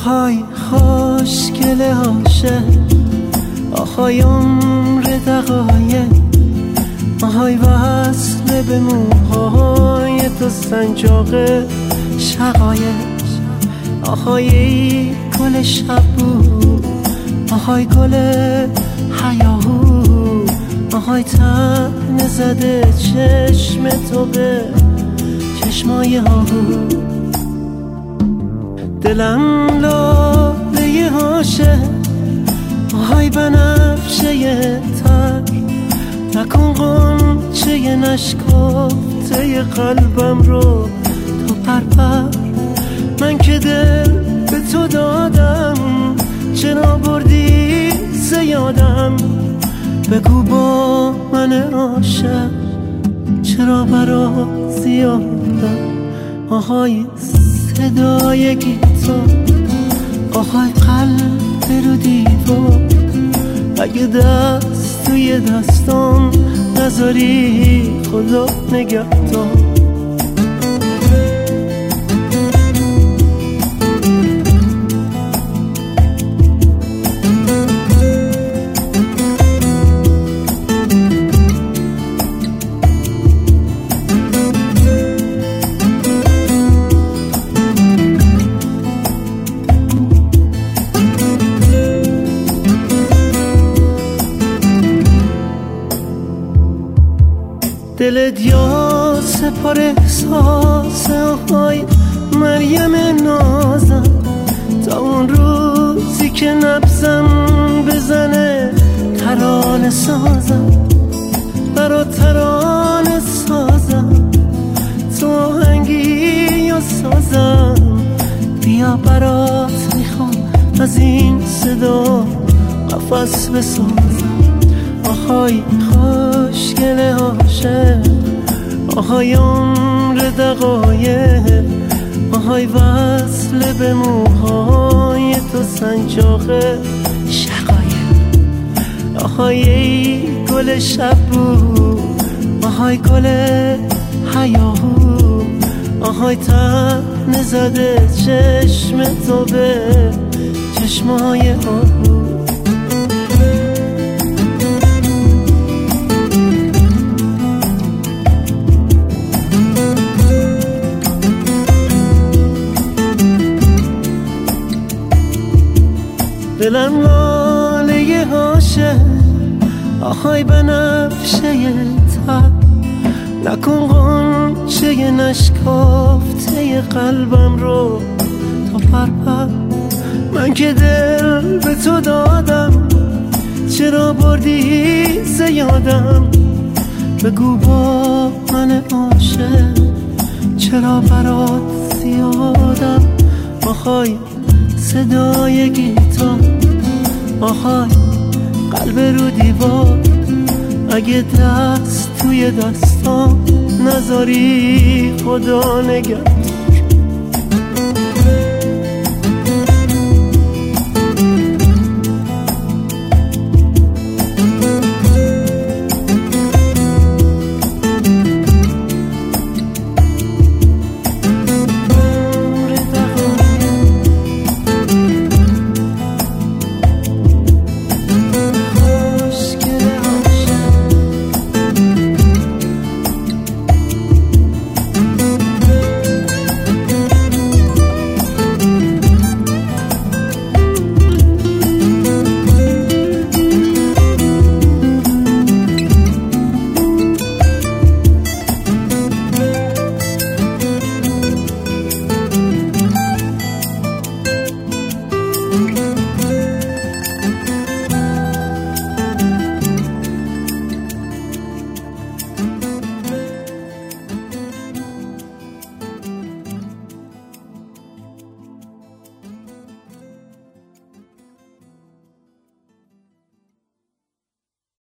آهای خوشگل عاشق، آهای عمر دقایق، آهای وصل به موهای تو سنجاق شقایق، آهای ای گل شبو، آهای گل حیاهو، آهای تن زده چشم تو به چشمای آهو. دلم لاله عاشق، آهای بنفشه تر، نکن غنچه نشکافته قلبم رو تو پرپر. من که دل به تو دادم، چرا بردی زیادم؟ بگو با من عاشق چرا برات زیادم؟ آهای صدای گیتار، آهای قلب رو دیوار، اگه دست توی دستام نذاری خدا نگهدار. دلت یا سپار احساس، آهای مریم نازم، تا اون روزی که نبزم بزنه ترانه سازم، برات ترانه سازم، تو آهنگی یا سازم، بیا برات میخوام از این صدا قفس بسازم. آهای خوشگل عاشق، آهای عمر دقایق، آهای وصل به موهای تو سنجاق شقایق، آهای ای گل شبو، آهای گل حیاهو، آهای تن زده چشم تو به چشمای آهو. دلم لاله عاشق، آهای بنفشه تر، نکن غنچه نشکافته قلبم رو تا پرپر. من که دل به تو دادم، چرا بردی زیادم؟ بگو با من عاشق چرا برات زیادم؟ آهای صدای گیتار، آهای قلب رو دیوار، اگه دست توی دستام نذاری خدا نگهدار.